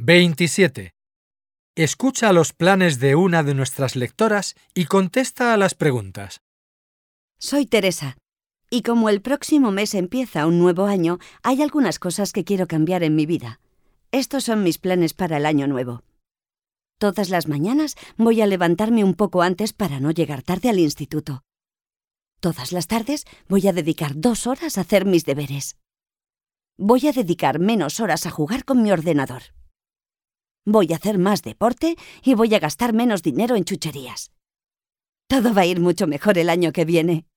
27. Escucha los planes de una de nuestras lectoras y contesta a las preguntas. Soy Teresa, y como el próximo mes empieza un nuevo año, hay algunas cosas que quiero cambiar en mi vida. Estos son mis planes para el año nuevo. Todas las mañanas voy a levantarme un poco antes para no llegar tarde al instituto. Todas las tardes voy a dedicar 2 horas a hacer mis deberes. Voy a dedicar menos horas a jugar con mi ordenador. Voy a hacer más deporte y voy a gastar menos dinero en chucherías. Todo va a ir mucho mejor el año que viene.